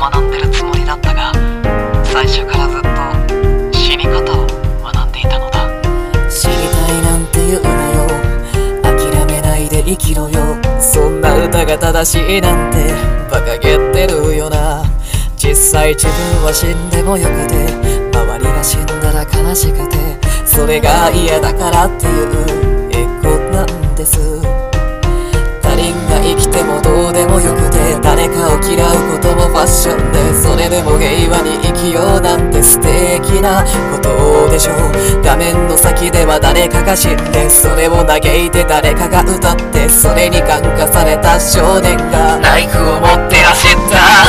学んでるつもりだったが、最初からずっと死に方を学んでいたのだ。 死にたいなんて言うなよ、諦めないで生きろよ。そんな歌が正しいなんて馬鹿げてるよな。実際自分は死んでもよくて、周りが死んだら悲しくて、それが嫌だからっていうエゴなんです。他人が生きてもどうでもよくて、誰かを嫌うこともファッションで、それでも平和に生きようなんて素敵なことでしょう。画面の先では誰かが死んで、それを嘆いて誰かが歌って、それに感化された少年がナイフを持って走った。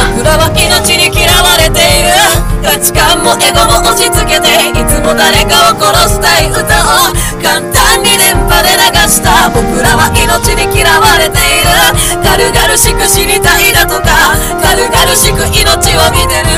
僕らは命に嫌われている。価値観もエゴも押し付けて、いつも誰かを殺したい歌を簡単に電波で流した。僕らは命に嫌われている。軽々しく死にたいだとか、軽々しく命を見てる。